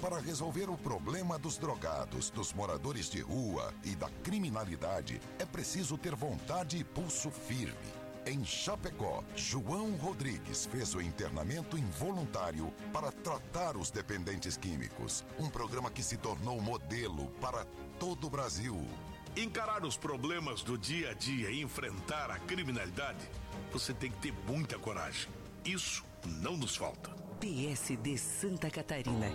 Para resolver o problema dos drogados, dos moradores de rua e da criminalidade, é preciso ter vontade e pulso firme. Em Chapecó, João Rodrigues fez o internamento involuntário para tratar os dependentes químicos. Um programa que se tornou modelo para todo o Brasil. Encarar os problemas do dia a dia e enfrentar a criminalidade, você tem que ter muita coragem. Isso não nos falta. PSD Santa Catarina.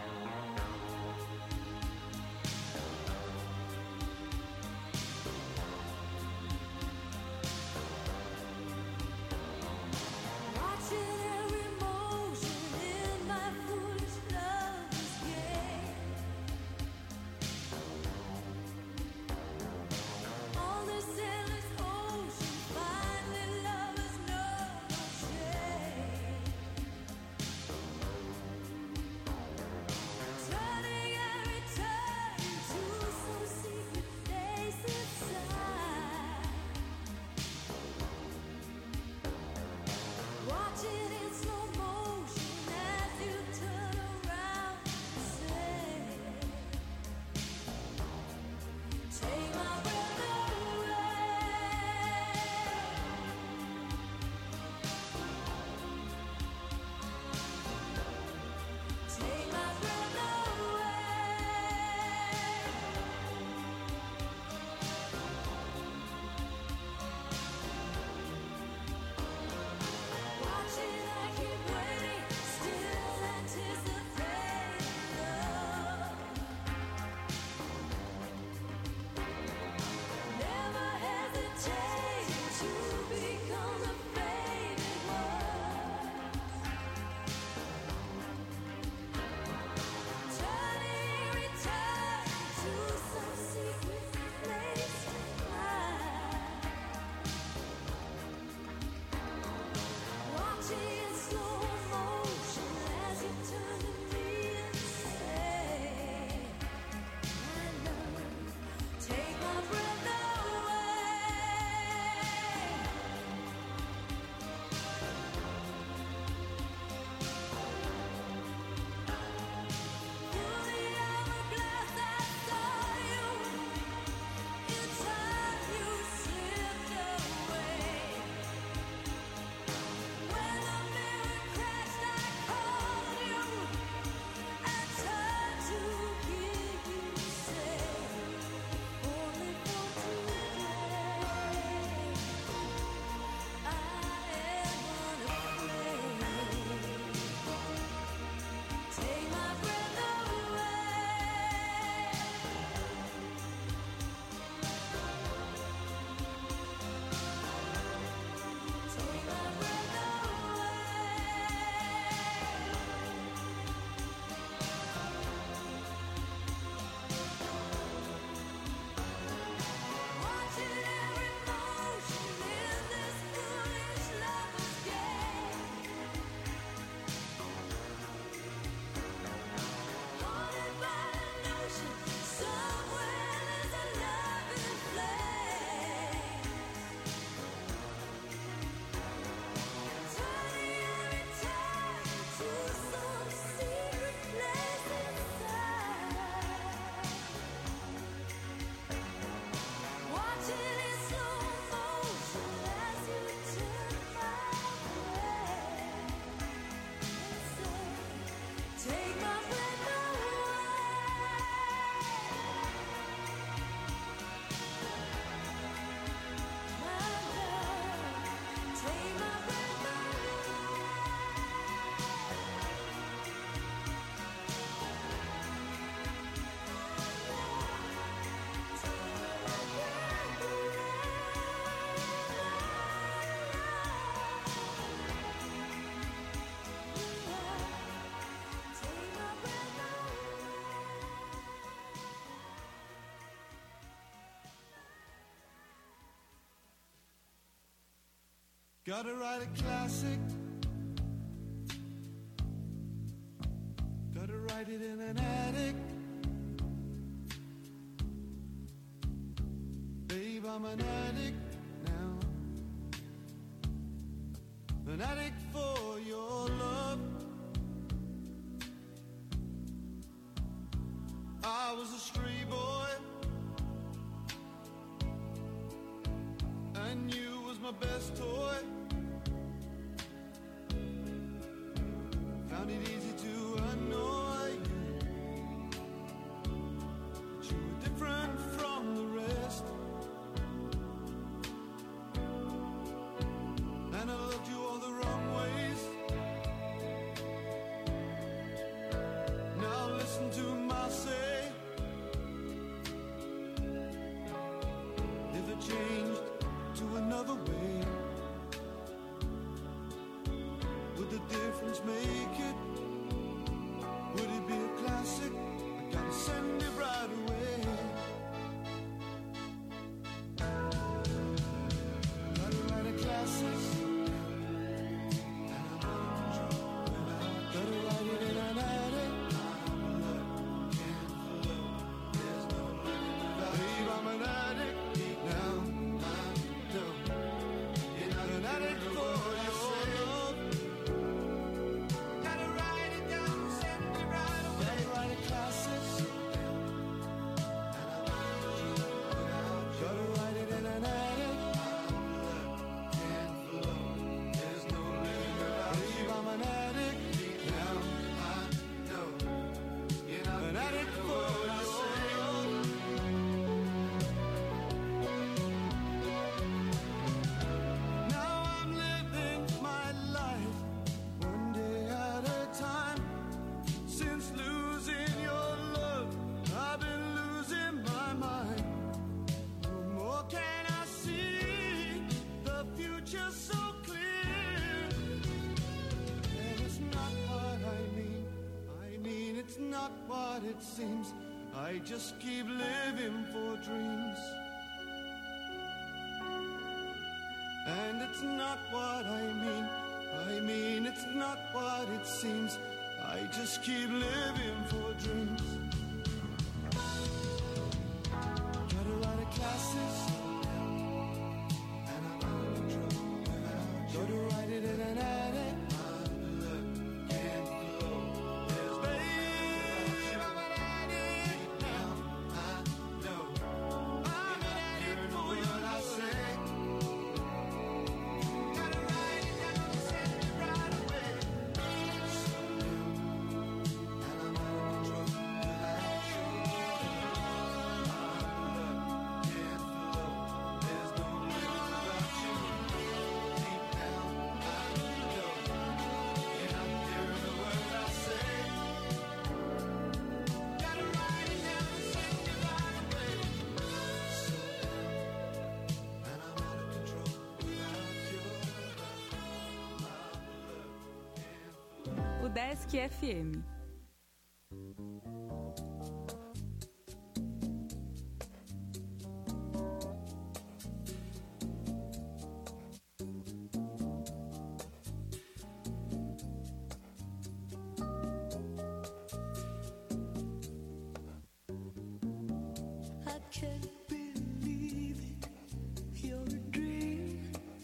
Gotta write a classic. Gotta write it in an attic. Babe, I'm an addict now. An addict for your love. best toy. Found it easy to annoy you, but you were different from the rest. And I loved you all the wrong ways. Now listen to my say. If it changed to another way, would the difference make it? Would it be a classic? I gotta send it right away. Gotta write a classic. Gotta write it in an attic. Babe, I'm an addict now. No, you're not an addict for your love. Gotta write it down, send it right away. Gotta write a classic. Gotta write it in an attic. There's no living without you. Babe, I'm an addict now. I know you're not an addict for your love. Now I'm living my life one day at a time. Since losing your love, I've been losing my mind. No more can I see the future so clear. And it's not what I mean. I mean, it's not what it seems. I just keep living for dreams. And it's not what I mean. I mean, it's not what it seems. I just keep living for dreams. Gotta write a classic. And I'm out of control. Gotta write it in an attic. Can't flow. Babe, I'm an addict now. I know. I'm an addict for your love. Gotta write it down, send it right away. And I'm out of control without you. Can't flow. There's no living without you. Deep down, I know you're not hearing the words I say. Gotta write it down, send it right away. And I'm out of control without your love. O Desk FM. I can't believe it. You're a dream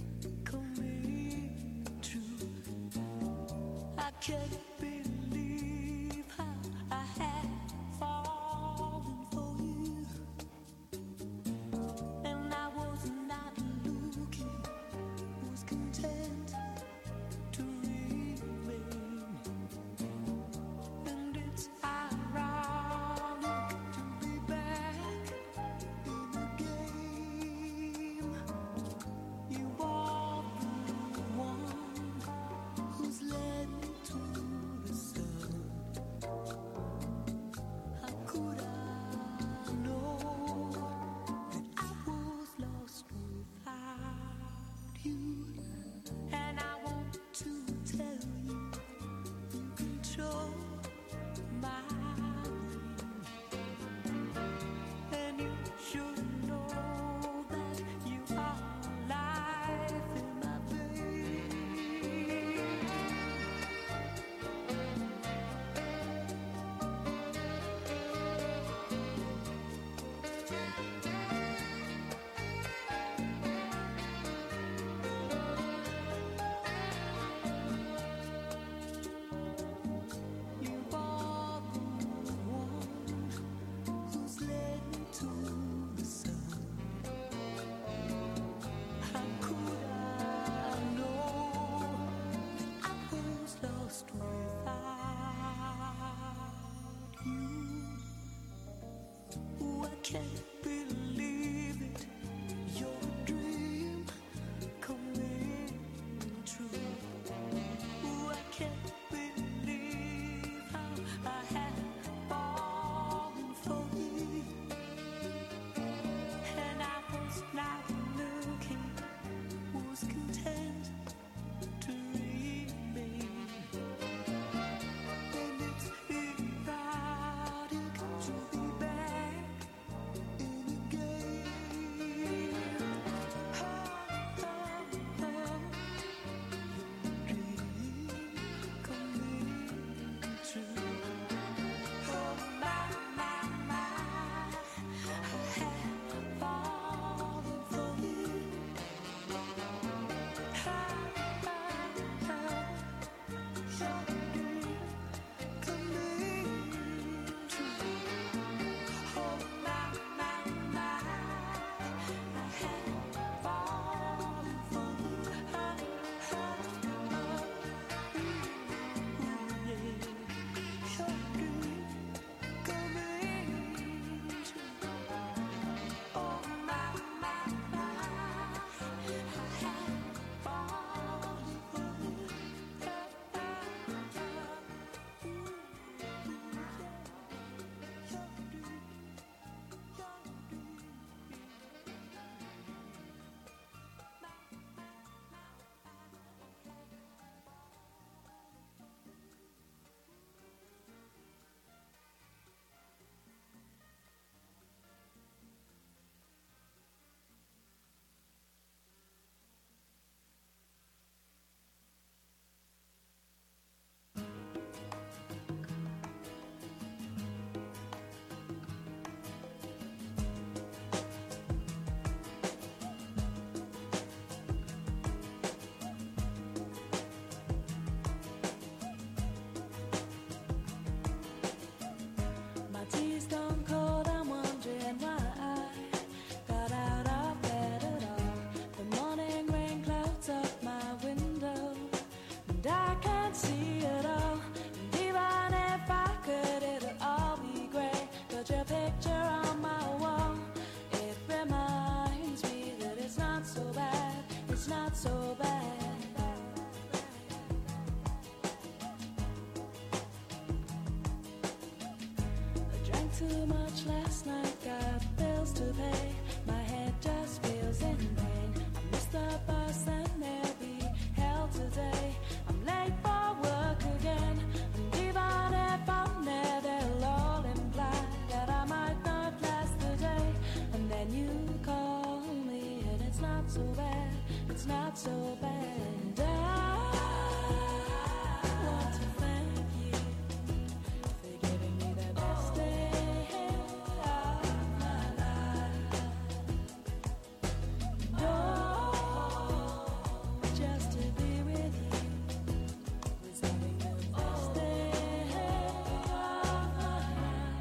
coming true. I can't believe how I had fallen for you. And I was not looking, was content to remain. And it's ironic to be back in the game. You are the one who's led me to the too much last night, got bills to pay. My head just feels in pain. I missed the bus and there'll be hell today. I'm late for work again, and even if I'm there, they'll all imply that I might not last the day. And then you call me, and it's not so bad, it's not so bad. And I want to thank you for giving me the best day of my life. Oh, just to be with you was having the best day of my life.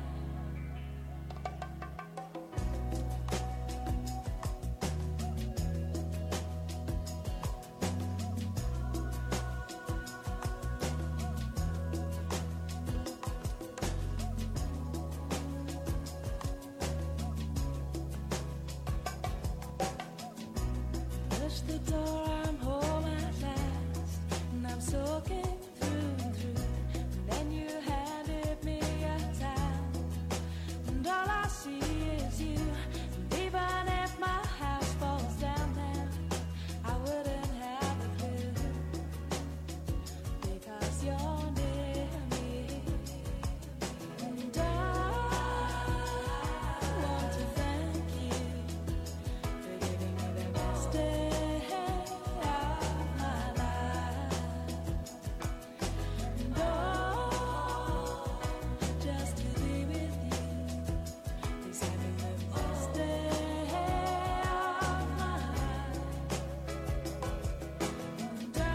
Push the door, I'm home at last, and I'm soaking through and through. And then you handed me a towel, and all I see is you. And even if my house falls down now, I wouldn't have a clue, because you're near me. And I want to thank you for giving me the best day of my life. And oh, just to be with you is having the best day of my life. And I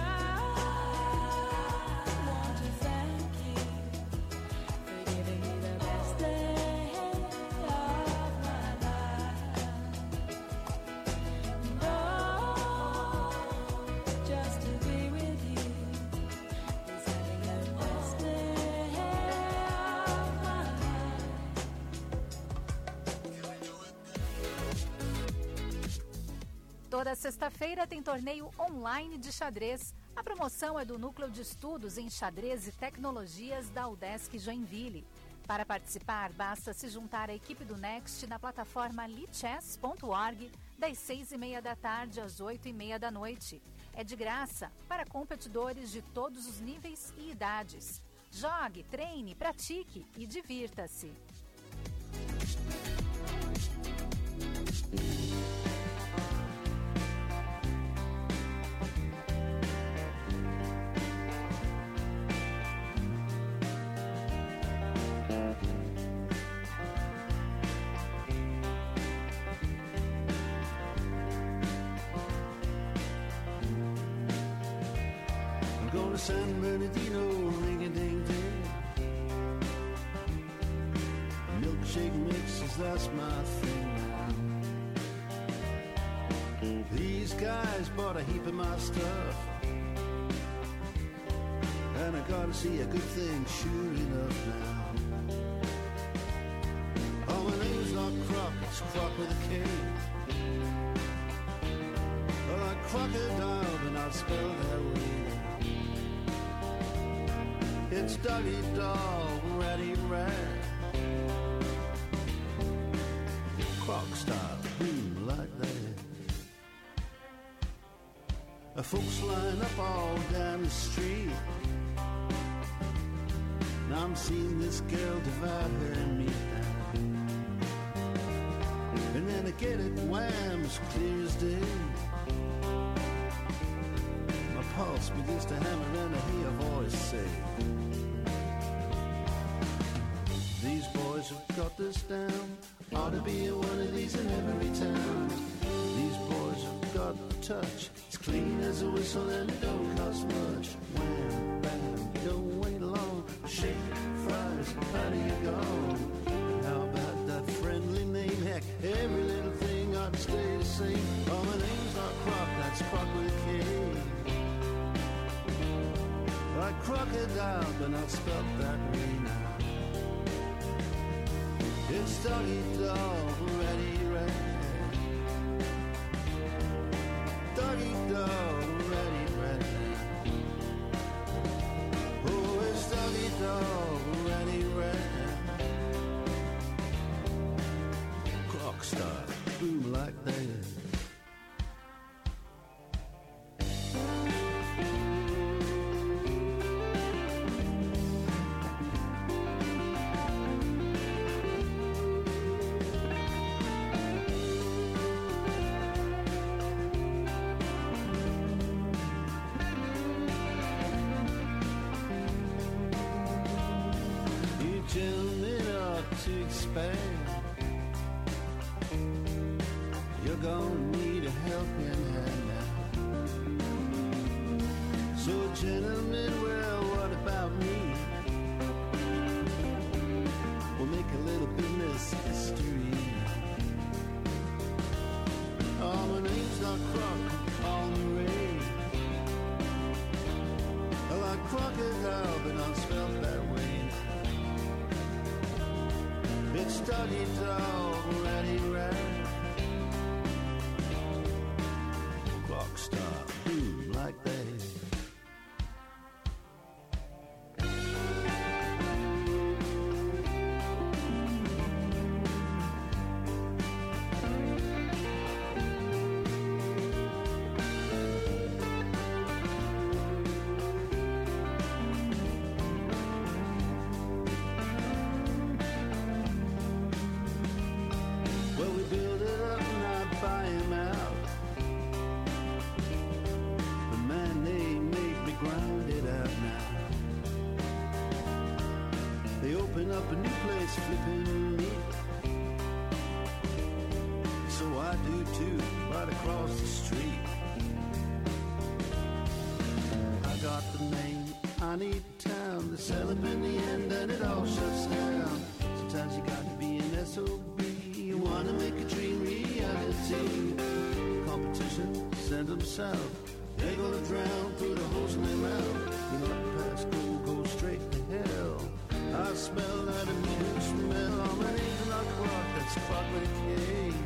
want to thank you for giving me the best day of my life. And oh, just to be with you is having the best day of my life. Toda sexta-feira tem torneio online de xadrez. A promoção é do Núcleo de Estudos em Xadrez e Tecnologias da UDESC Joinville. Para participar, basta se juntar à equipe do Next na plataforma lichess.org das 6h30 da tarde às 8h30 da noite. É de graça para competidores de todos os níveis e idades. Jogue, treine, pratique e divirta-se. I'm going to San Bernardino, ring-a-ding-ding. Milkshake mixes, that's my thing now. These guys bought a heap of my stuff, and I gotta see a good thing sure enough now. Oh, my name's not Croc, it's Croc with a K. Well, like crocodile, but not spelled that way. It's doggy dog, ratty rat. Croc style, boom, like that. Folks line up all down the street, and I'm seeing this girl divide her and me now. And then I get it wham, as clear as day. My pulse begins to hammer and I hear a voice say, these boys have got this down, ought to be one of these in every town. These boys have got the touch, it's clean as a whistle and it don't cost much. Wham, bam, you don't wait long, shake, fries, how do you go? How about that friendly name? Heck, every little thing ought to stay the same. Oh, my name's not Croc, that's Croc with a K. Like crocodile, but not spelled that way now. It's doggy dog, ratty rat. Doggy dog, ratty rat. Oh, it's doggy dog, ratty rat. to expand. You're gonna need a helping hand now. So gentlemen, well, what about me? We'll make a little business history. Oh, my name's not Croc, call me Ray. I like crocodile, but not spelled that way. It's doggy dog, ratty rat. Clock stop, boom, like that. Up a new place, flipping neat. So I do too, right across the street. I got the name, I need town. They sell up in the end and it all shuts down. Sometimes you got to be an SOB. You wanna make a dream reality. Competition, send them south. They're gonna drown through the holes in their mouth. You know, past go straight to hell. I smell that immune smell. Oh, my name's not Croc, that's Croc with a K.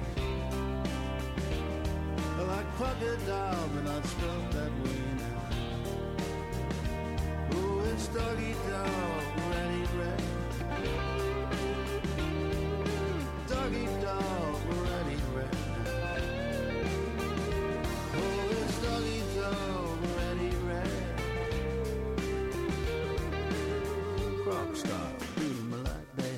I like crocodile, but not spelled that way now. Oh, it's doggy dog, ratty rat. Doggy dog, ratty rat. Oh, it's doggy dog, ratty rat. Croc style, boom like that.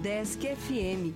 Udesc FM.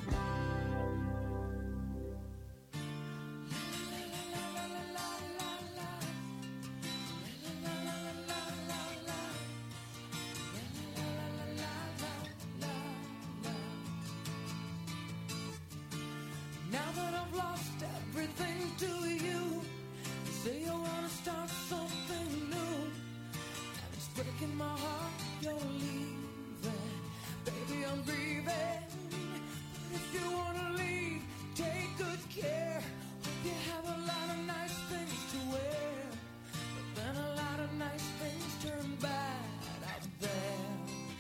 Now that I've lost everything to you, you say you wanna start something new, and it's breaking my heart you're leaving. Baby, I'm grieving, but if you wanna leave, take good care. Hope you have a lot of nice things to wear, but then a lot of nice things turn bad out there.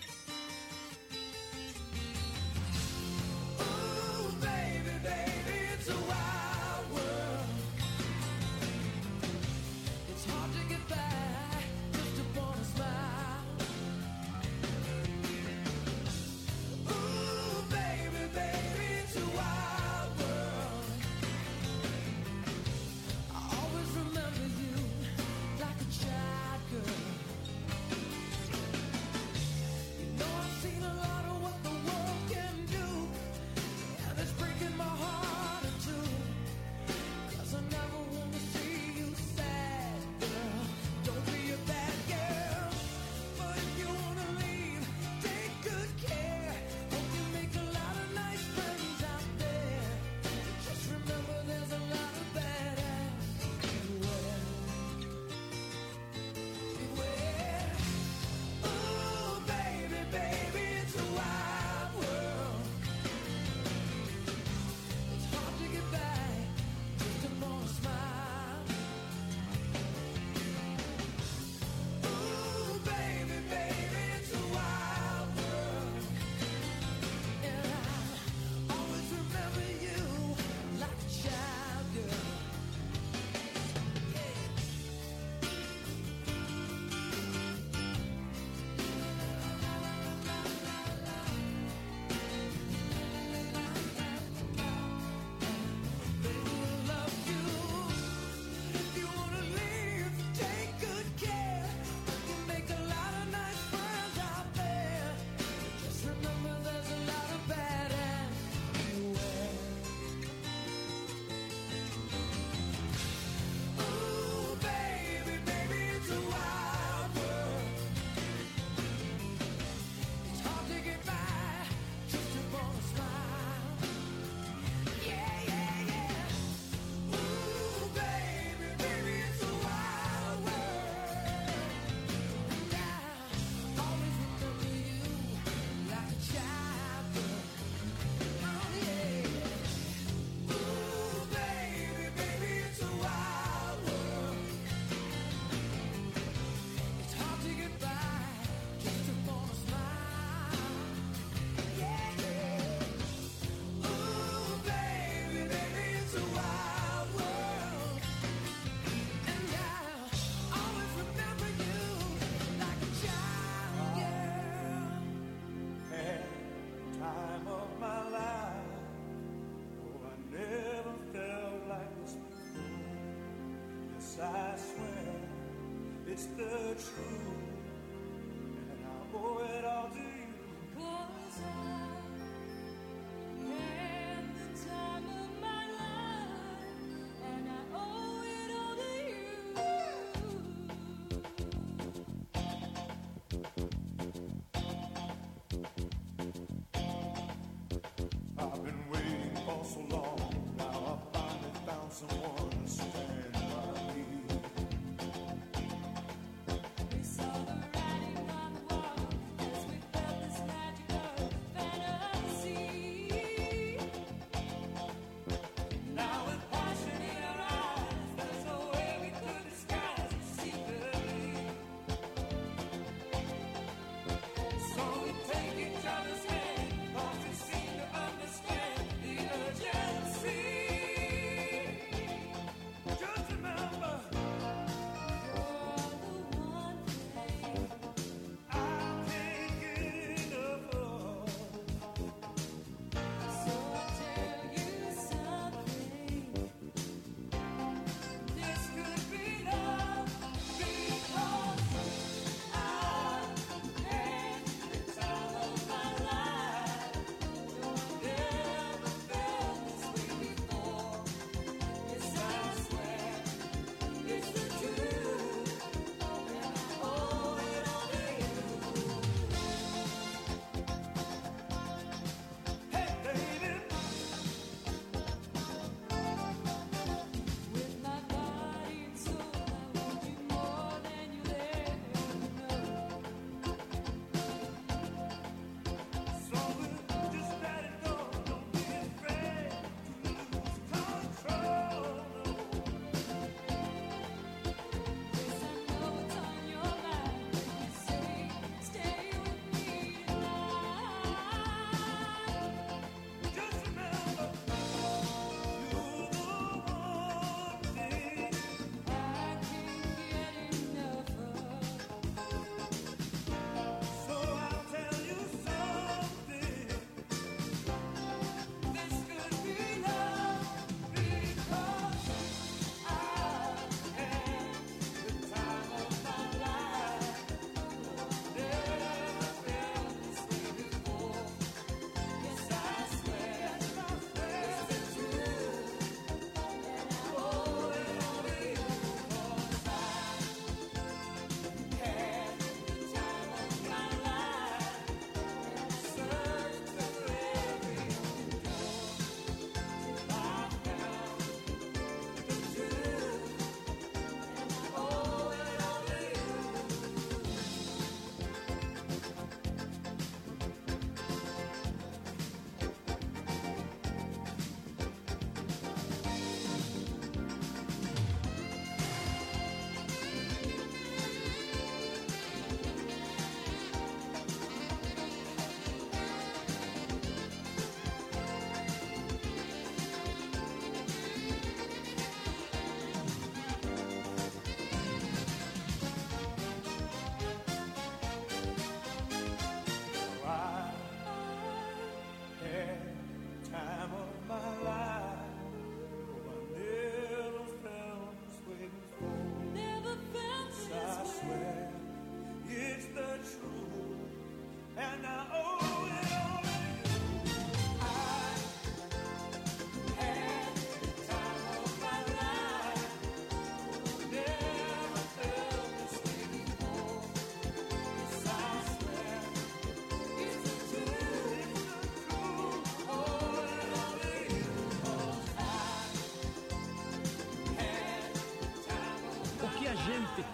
Ooh, baby, baby, it's a wild world. It's hard to get by just upon a smile. Ooh,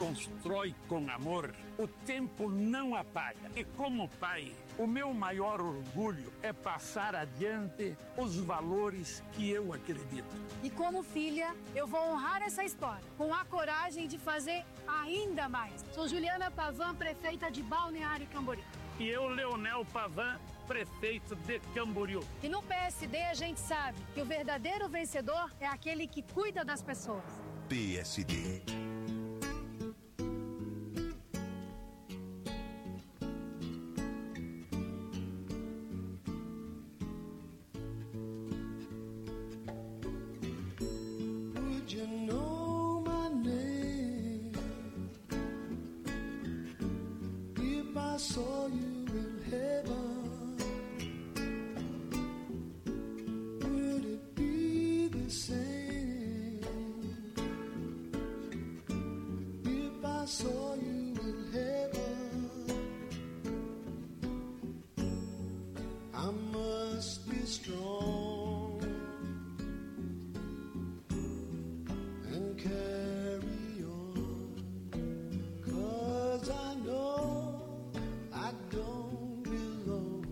constrói com amor, o tempo não apaga. E como pai, o meu maior orgulho é passar adiante os valores que eu acredito. E como filha, eu vou honrar essa história, com a coragem de fazer ainda mais. Sou Juliana Pavan, prefeita de Balneário Camboriú. E eu, Leonel Pavan, prefeito de Camboriú. E no PSD a gente sabe que o verdadeiro vencedor é aquele que cuida das pessoas. PSD. Would you know my name if I saw you in heaven? Would it be the same if I saw you in heaven? I must be strong and carry on, 'cause I know I don't belong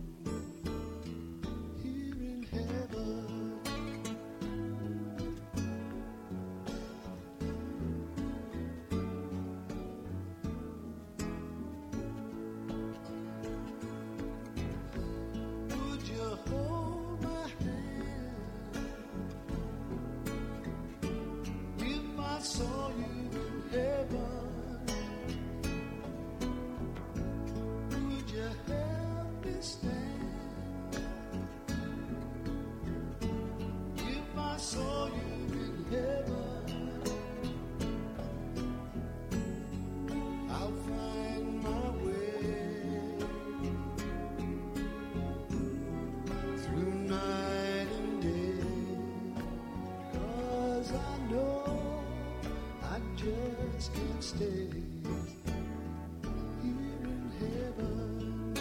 here in heaven. Would you hold my hand if I saw you in heaven? Would you help me stand if I saw you in heaven? I'll find my way through night and day, 'cause I know I just can't stay here in heaven.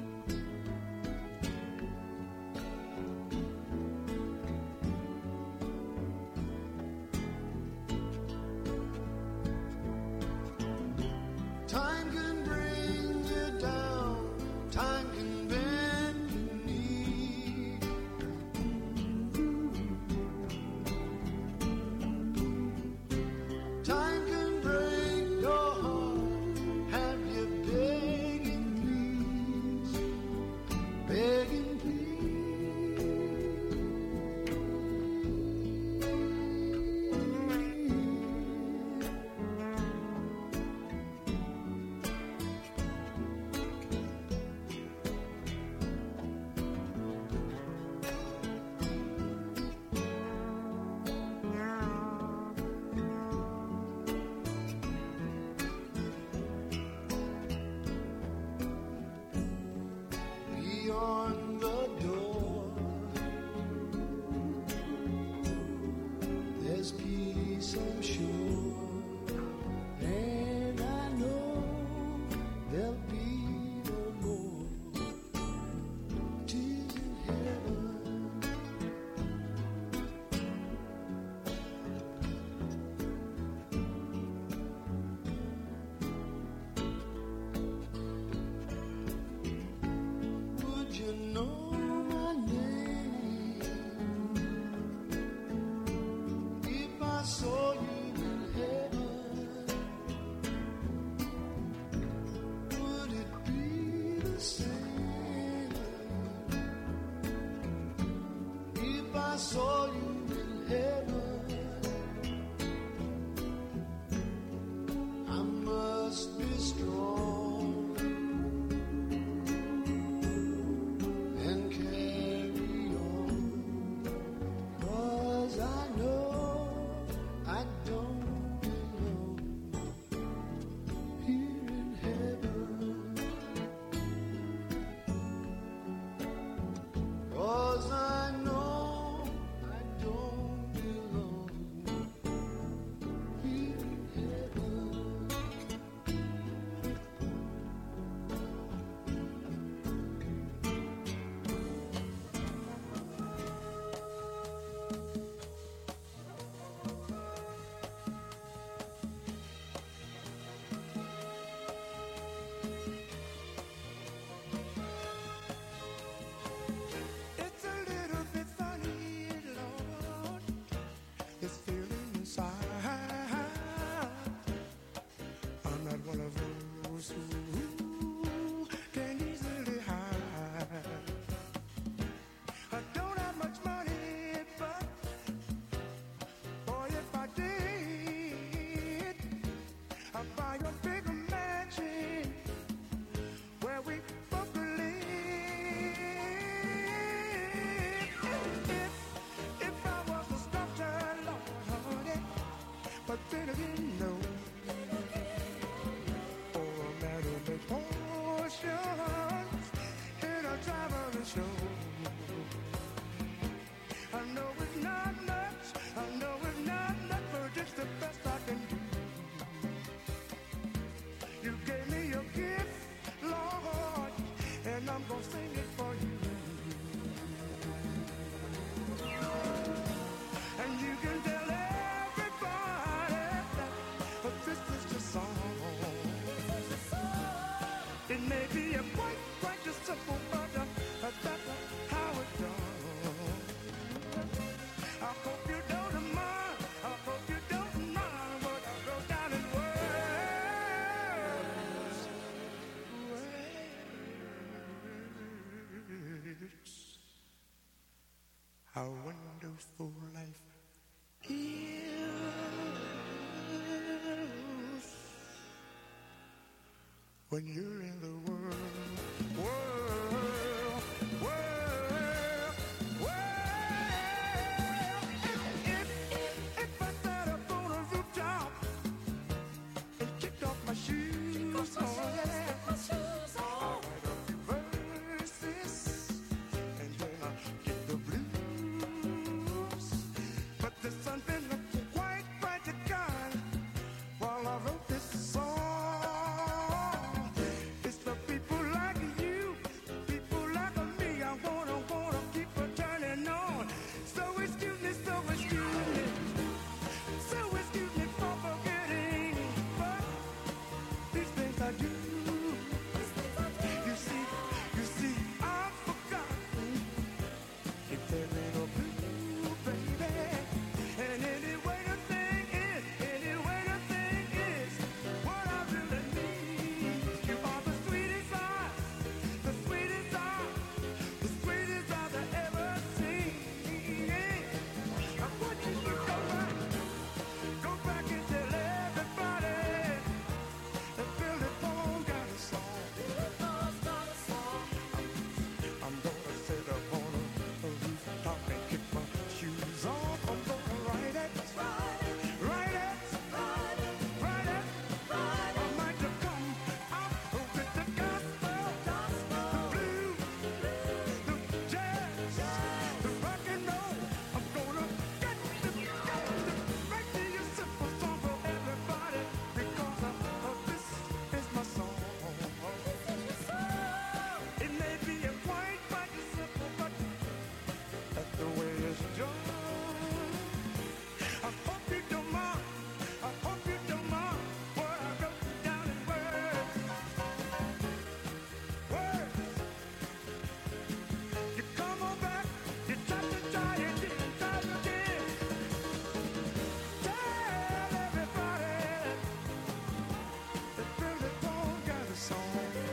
Time can bring you down, time can bend your knee. Time can break your heart, have you begging please, begging beyond the door. There's peace, I'm sure, and I know there'll be no more tears in heaven. Would you know my name if I saw you in heaven? Would it be the same if I saw you in heaven? I must be strong and carry on, 'cause I know I don't belong here in heaven. 'Cause I know I don't belong show. I know it's not much, I know it's not much, but it's the best I can do. You gave me your gift, Lord, and I'm gonna sing it for you. And you can tell everybody that this is the song. It may be a quite a simple, but that's how it's done. I hope you don't mind, I hope you don't mind what I wrote down in words. How wonderful life is when you're in the world. If I sat up on a rooftop and kicked off my shoes, I'll write a few verses and then I'll get the blues. But there's something quite practical while I wrote this song. It's the people like you, people like me. I wanna keep on turning on. So excuse me for forgetting, but these things I do. You see, I've forgotten if there ain't no blue, baby. And anyway the thing is, what I really need. You are the sweetest eyes, the sweetest eyes, the sweetest eyes I ever seen. I want you to go back and tell everybody that Billy Paul got a song. I'm gonna sit up on a rooftop and kick my shoes off. I'm gonna write it. I might have come out with the gospel, the blues, the jazz, the rock and roll. I'm gonna get to write me a simple song for everybody because this is my song. It may be a quite simple, but that's the way it's done. I hope you don't mind. I hope you don't mind what I wrote down in words. You come on back. You try to try it, didn't try it again. Tell everybody that Billy Paul got a song.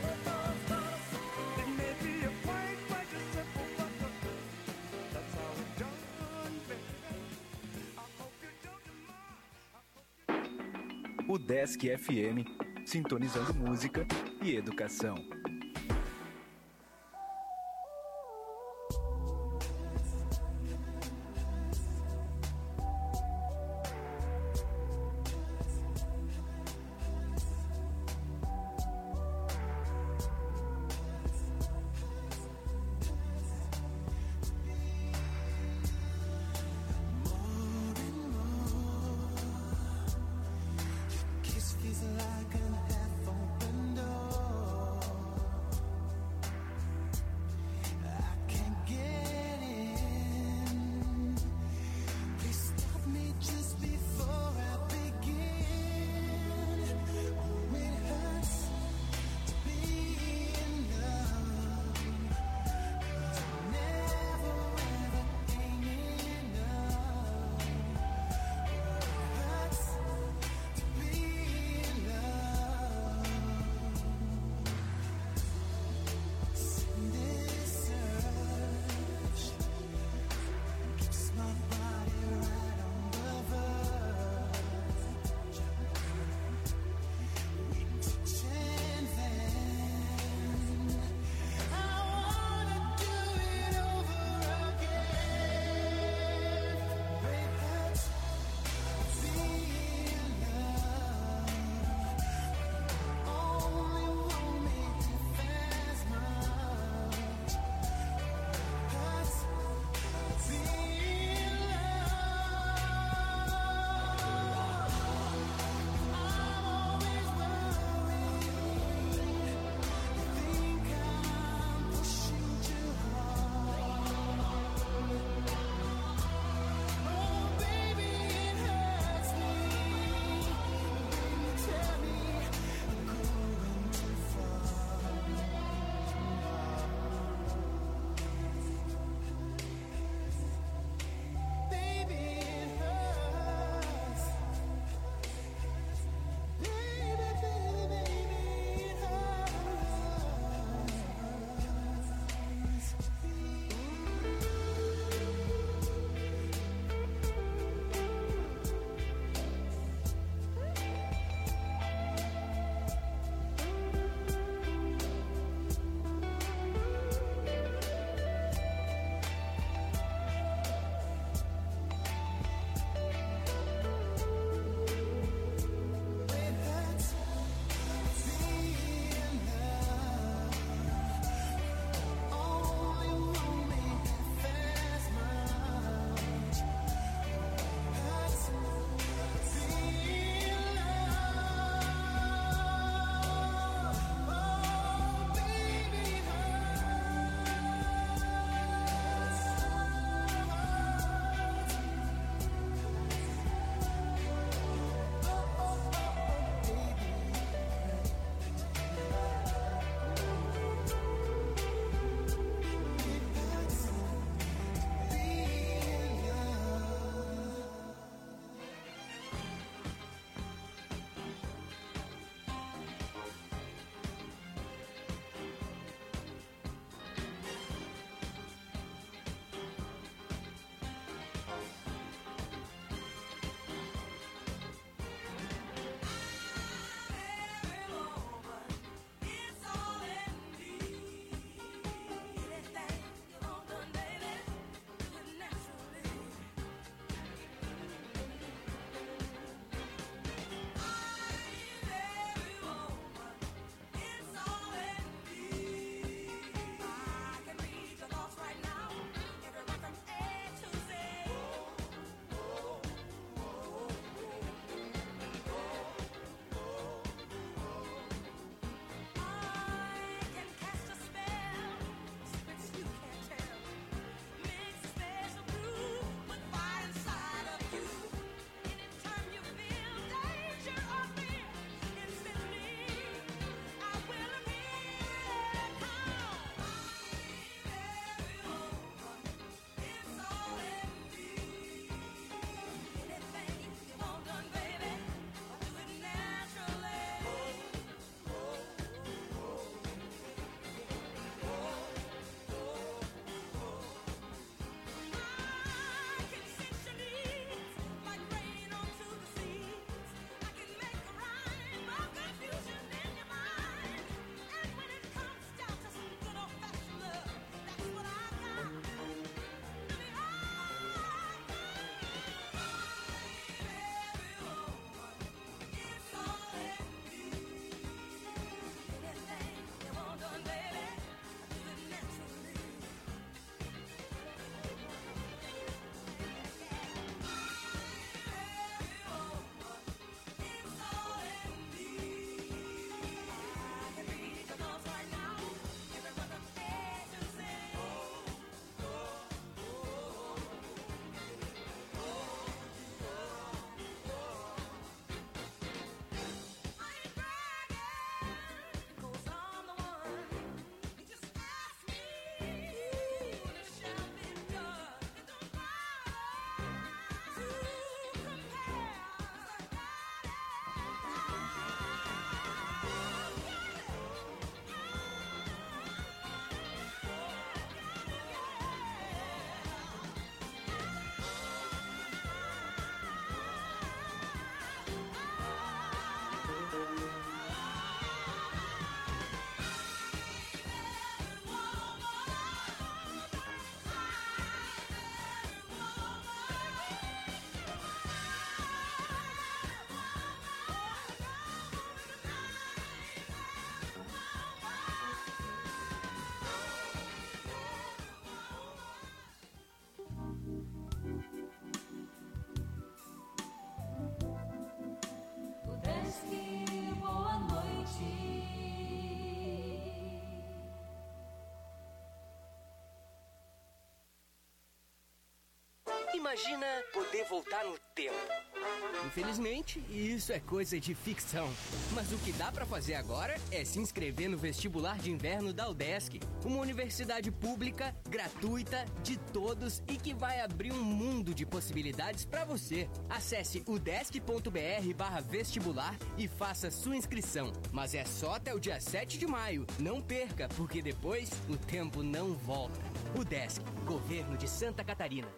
It may be a quite simple, but that's how it's done, baby. I hope you don't mind. O Desk FM, sintonizando música e educação. Kiss feels like an half-open door. Imagina poder voltar no tempo. Infelizmente, isso é coisa de ficção. Mas o que dá pra fazer agora é se inscrever no vestibular de inverno da UDESC, uma universidade pública, gratuita, de todos e que vai abrir um mundo de possibilidades pra você. Acesse udesc.br/vestibular e faça sua inscrição. Mas é só até o dia 7 de maio. Não perca, porque depois o tempo não volta. UDESC, Governo de Santa Catarina.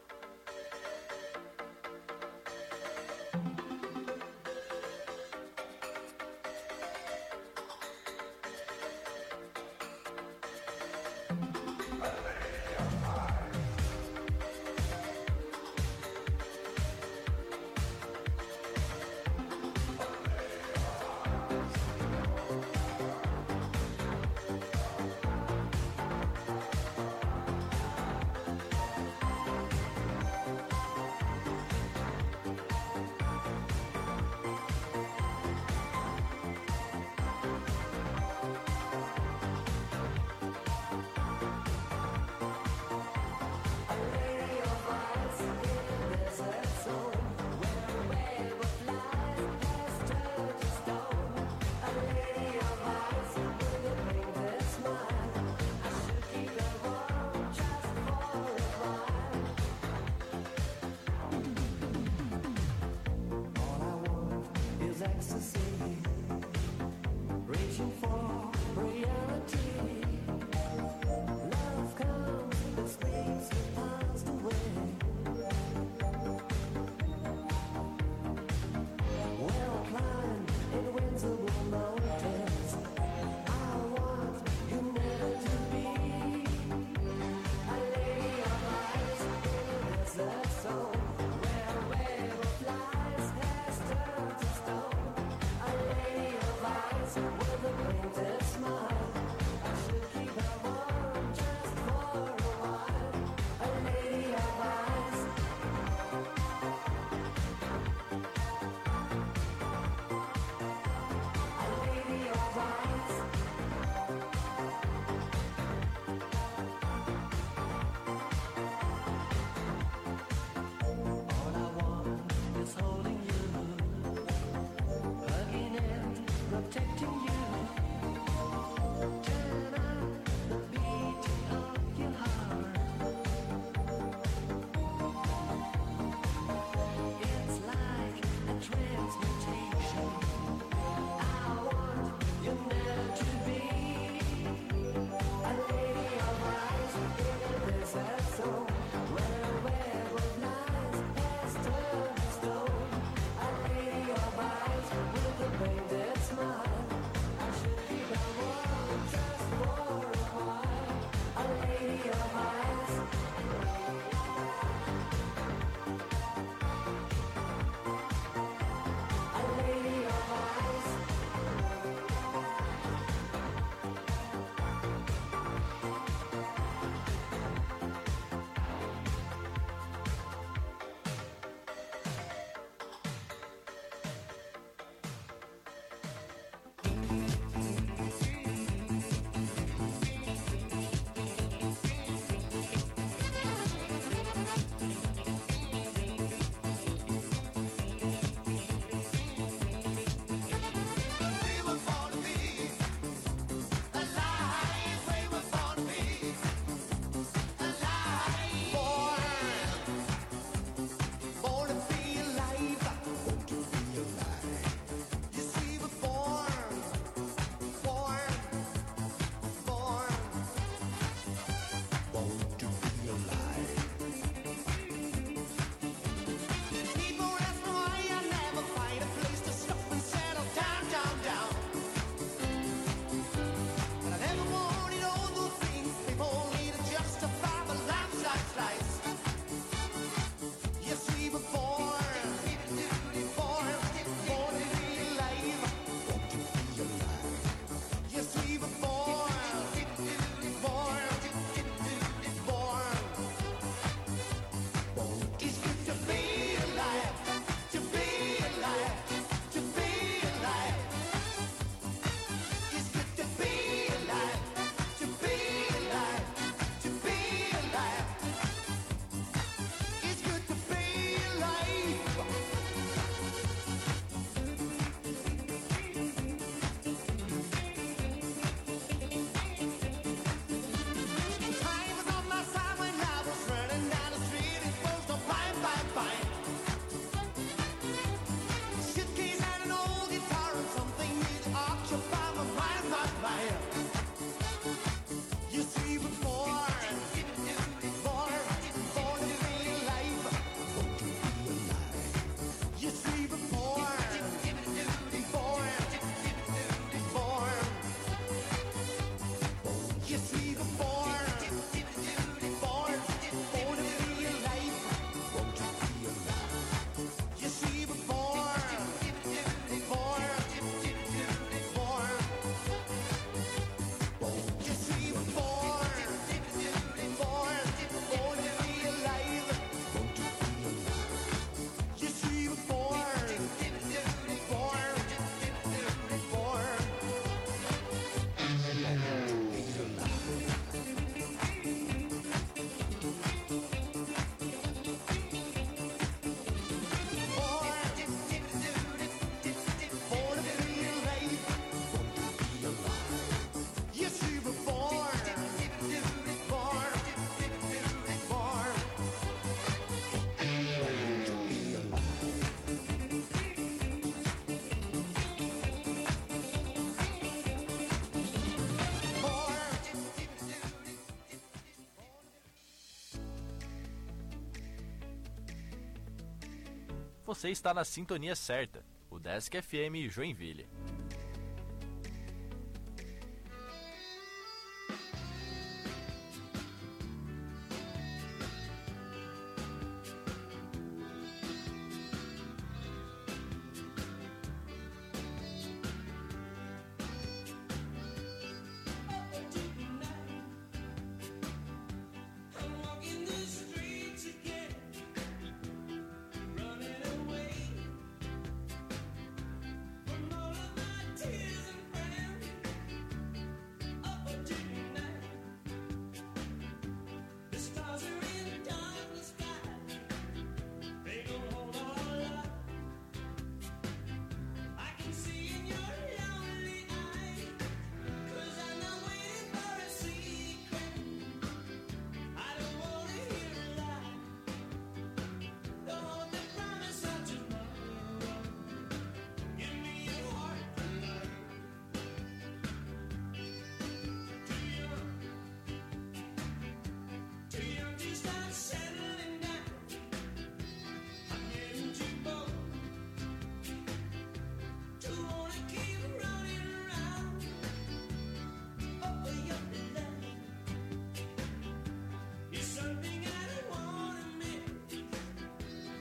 você está na sintonia certa, o Desk FM Joinville.